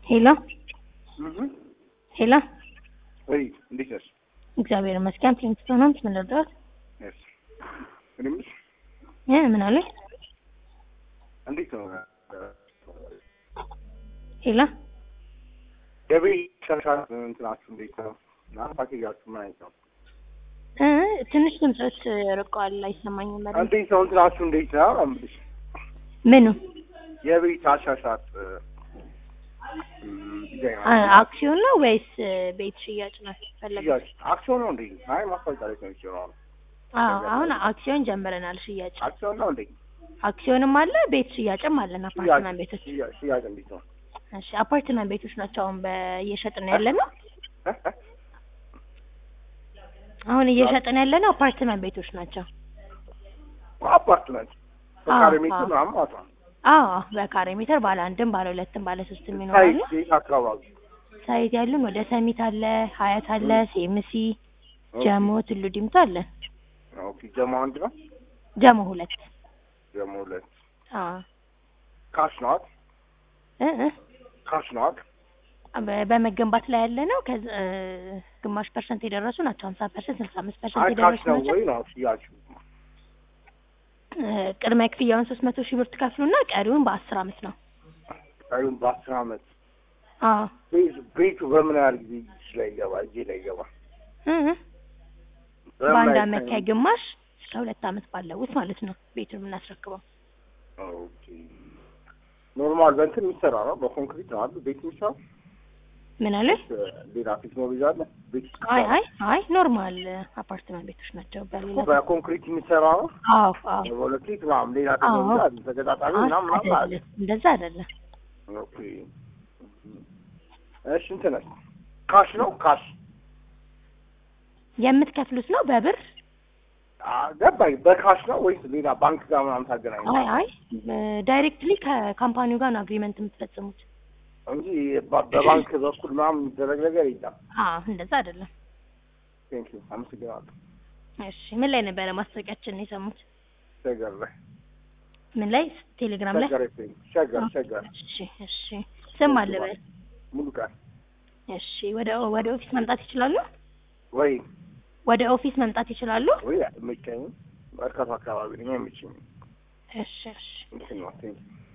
ሄሎ ሄሎ ወይ እንዴት ነሽ? እግዚአብሔር ይመስገን። ፕሪንስቶን ነው የምትመለደው? እሺ ምንምሽ ምን አለ? እንዴት ነው? ሄሎ ደቤ ሸርሻት እንትናችሁ እንዴት ነው? ፓኬጃችሁ ምን አይነት ነው? ትንሽ ድምጾች ርቀዋል አይሰማኝም ማለት እንዴት ነው እንትናችሁ እንዴት ነው? አምልሽ ምኑ የቤት አሻሻጥ አክሲዮን ነው ወይስ ቤት ሽያጭ ነው ፈለገው? አክሲዮን ነው እንዴ? አይ ማስታወቂያ ላይ ነው ይችላል። አሁን አክሲዮን ጀምረናል ሽያጭ። አክሲዮን ነው እንዴ? አክሲዮንም አለ ቤት ሽያጭም አለ። አፓርትመንት ቤቶች ሽያጭ እንዴት ነው? እሺ አፓርትመንት ቤቶች ናቸው አሁን በእየሸጥን ያለነው። አሁን እየሸጥን ያለነው አፓርትመንት ቤቶች ናቸው። አፓርትመንት በካሬ ሜትር ነው ማለት ነው? በካሬ ሜትር ባለ አንድም ባለ ሁለትም ባለ ሶስትም ይኖራሉ። ሳይት አካባቢ ሳይት ያሉን ወደ ሰሚት አለ፣ ሀያት አለ፣ ሲኤምሲ፣ ጀሞ፣ ቱሉ ዲምቱ አለ። ኦኬ ጀሞ አንድ ነው? ጀሞ ሁለት ካሽ ነው? ካሽ ነው? በመገንባት ላይ ያለ ነው። ግማሽ ፐርሰንት የደረሱ ናቸው። 50%፣ 65% የደረሱ ናቸው። ወይ ነው ሽያጭ ቅድመ ክፍያውን 300 ሺህ ብር ትከፍሉና ቀሪውን በ10 አመት ነው። ቀሪውን በ10 አመት? ቤቱ በምን ያህል ጊዜ ላይ ይገባል? በአንድ አመት ከግማሽ እስከ 2 አመት ባለው ውስጥ ማለት ነው ቤቱን የምናስረክበው። ኦኬ ኖርማል በእንትን የሚሰራ ነው? በኮንክሪት ነው አይደል ቤት የሚሰራው? ምን አለ? ሌላ ቴክኖሎጂ አለ ቤት? አይ ኖርማል አፓርትመንት ቤቶች ናቸው። በኮንክሪት የሚሰራ ነው? በኤሌክትሪክ ምናምን ሌላ ቴክኖሎጂ አለ? ተገጣጣሚ ምናምን አለ? እንደዛ አይደለም። ኦኬ እሺ እንትን ካሽ ነው? ካሽ የምትከፍሉት ነው በብር? ገባኝ። በካሽ ነው ወይስ ሌላ ባንክ ጋር ምናምን ታገናኛለህ? አይ ዳይሬክትሊ ከካምፓኒው ጋር ነው አግሪመንት የምትፈጽሙት እንጂ በባንክ በኩል ምናምን የሚደረግ ነገር የለም። እንደዛ አይደለም። ቴንክ ዩ አመሰግናለሁ። እሺ ምን ላይ ነበረ ማስታወቂያችንን የሰሙት? ሸገር ላይ። ምን ላይ? ቴሌግራም ላይ? ሸገር። እሺ ስም አለ በል? ሙሉ ቀን። እሺ ወደ ኦፊስ መምጣት ይችላሉ? ወይ ወደ ኦፊስ መምጣት ይችላሉ? ወይ መቼም መርካቶ አካባቢ ነው የሚችል። እሺ እንትን ነው። ቴንክ ዩ